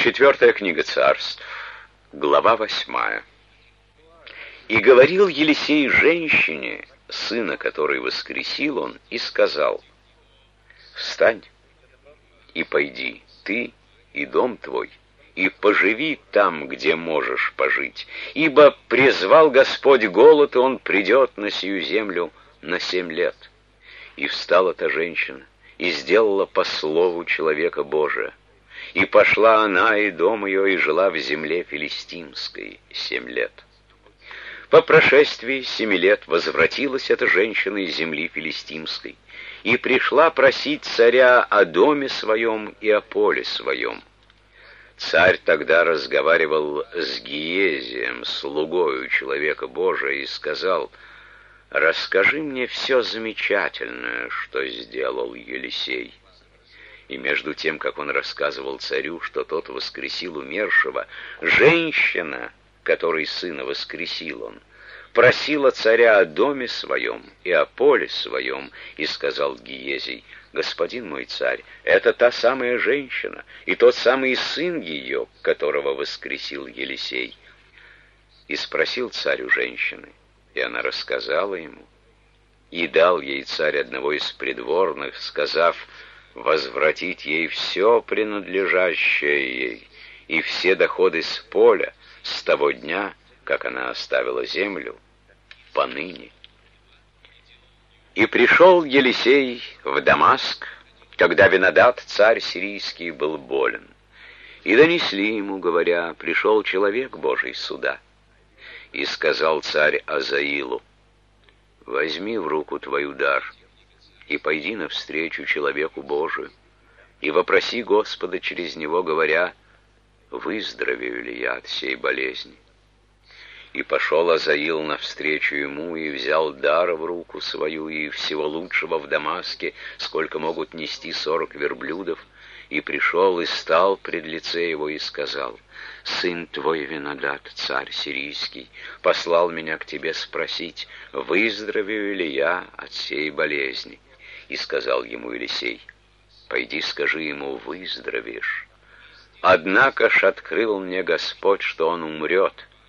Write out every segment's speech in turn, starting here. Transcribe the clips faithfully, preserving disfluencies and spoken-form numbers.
Четвертая книга Царств, глава восьмая. «И говорил Елисей женщине, сына которой воскресил он, и сказал: встань и пойди, ты и дом твой, и поживи там, где можешь пожить, ибо призвал Господь голод, и он придет на сию землю на семь лет. И встала та женщина, и сделала по слову человека Божия. И пошла она и дом ее, и жила в земле филистимской семь лет. По прошествии семи лет возвратилась эта женщина из земли филистимской, и пришла просить царя о доме своем и о поле своем. Царь тогда разговаривал с Гиезием, слугою человека Божия, и сказал: расскажи мне все замечательное, что сделал Елисей. И между тем, как он рассказывал царю, что тот воскресил умершего, женщина, которой сына воскресил он, просила царя о доме своем и о поле своем, и сказал Гиезий: господин мой царь, это та самая женщина, и тот самый сын ее, которого воскресил Елисей. И спросил царь у женщины, и она рассказала ему. И дал ей царь одного из придворных, сказав: возвратить ей все принадлежащее ей, и все доходы с поля с того дня, как она оставила землю, поныне. И пришел Елисей в Дамаск, когда Венадад, царь сирийский, был болен. И донесли ему, говоря: пришел человек Божий сюда. И сказал царь Азаилу: возьми в руку твою дар, и пойди навстречу человеку Божию, и вопроси Господа через него, говоря: выздоровею ли я от сей болезни? И пошел Азаил навстречу ему, и взял дар в руку свою, и всего лучшего в Дамаске, сколько могут нести сорок верблюдов, и пришел и стал пред лице его, и сказал: сын твой Венадад, царь сирийский, послал меня к тебе спросить, выздоровею ли я от сей болезни. И сказал ему Елисей: пойди скажи ему, выздоровеешь. Однако ж открыл мне Господь, что он умрет.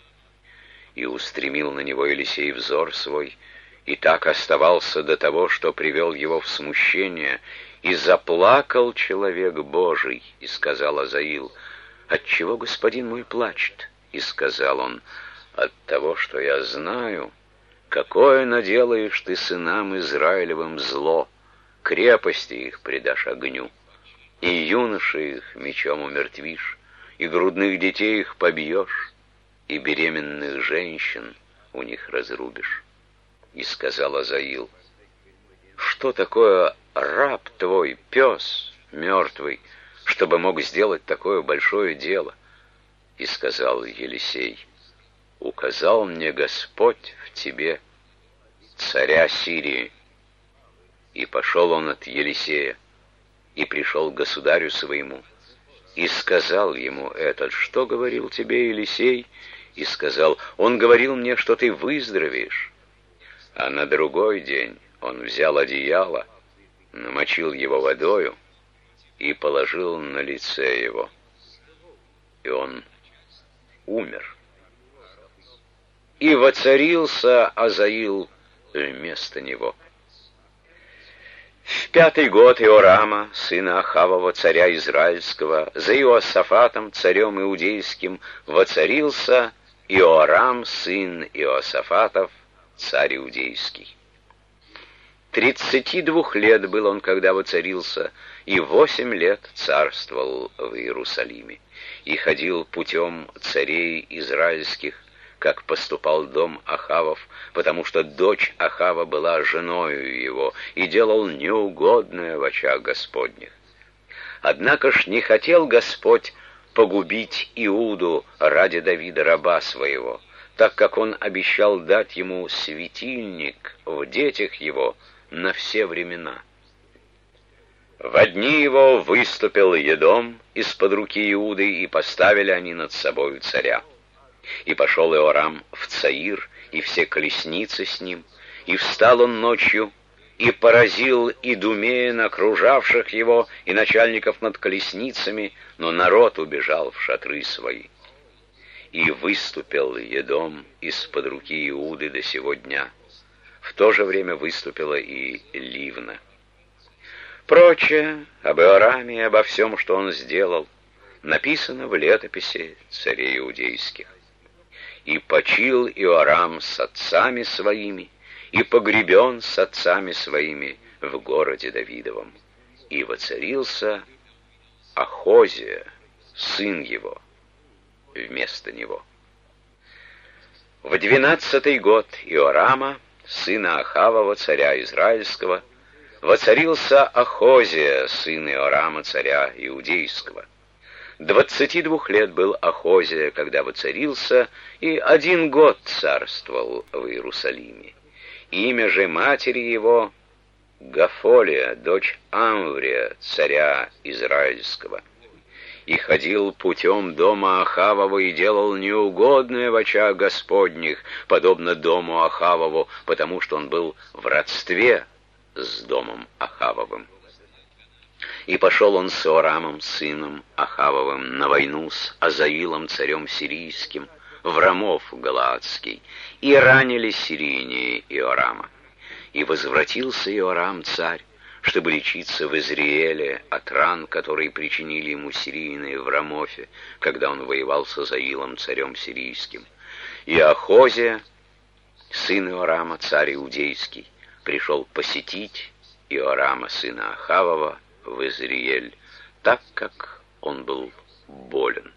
И устремил на него Елисей взор свой, и так оставался до того, что привел его в смущение, и заплакал человек Божий, и сказал Азаил: отчего господин мой плачет? И сказал он: от того, что я знаю, какое наделаешь ты сынам Израилевым зло, крепости их предашь огню, и юношей их мечом умертвишь, и грудных детей их побьешь, и беременных женщин у них разрубишь. И сказал Азаил: что такое раб твой, пес мертвый, чтобы мог сделать такое большое дело? И сказал Елисей: указал мне Господь в тебе царя Сирии. И пошел он от Елисея, и пришел к государю своему, и сказал ему этот: что говорил тебе Елисей? И сказал: он говорил мне, что ты выздоровеешь. А на другой день он взял одеяло, намочил его водою и положил на лице его, и он умер. И воцарился Азаил вместо него. В пятый год Иорама, сына Ахавова, царя Израильского, за Иосафатом, царем иудейским, воцарился Иорам, сын Иосафатов, царь иудейский. Тридцати двух лет был он, когда воцарился, и восемь лет царствовал в Иерусалиме, и ходил путем царей израильских, как поступал дом Ахавов, потому что дочь Ахава была женою его, и делал неугодное в очах Господних. Однако ж не хотел Господь погубить Иуду ради Давида раба своего, так как он обещал дать ему светильник в детях его на все времена. В дни его выступил Едом из-под руки Иуды, и поставили они над собою царя. И пошел Иорам в Цаир, и все колесницы с ним, и встал он ночью, и поразил Идумея, окружавших его, и начальников над колесницами, но народ убежал в шатры свои. И выступил Едом из-под руки Иуды до сего дня. В то же время выступила и Ливна. Прочее об Иораме и обо всем, что он сделал, написано в летописи царей иудейских. И почил Иорам с отцами своими, и погребен с отцами своими в городе Давидовом. И воцарился Ахозия, сын его, вместо него. В двенадцатый год Иорама, сына Ахавова, царя Израильского, воцарился Ахозия, сын Иорама, царя Иудейского. Двадцати двух лет был Ахозия, когда воцарился, и один год царствовал в Иерусалиме. Имя же матери его Гафолия, дочь Амврия, царя Израильского. И ходил путем дома Ахавова и делал неугодное в очах Господних, подобно дому Ахавову, потому что он был в родстве с домом Ахавовым. И пошел он с Иорамом, сыном Ахавовым, на войну с Азаилом, царем сирийским, в Рамов Галаадский, и ранили сирийне Иорама. И возвратился Иорам, царь, чтобы лечиться в Изриэле от ран, которые причинили ему сирийные в Рамофе, когда он воевал с Азаилом, царем сирийским. И Ахозия, сын Иорама, царь иудейский, пришел посетить Иорама, сына Ахавова, в Изриэль, так как он был болен.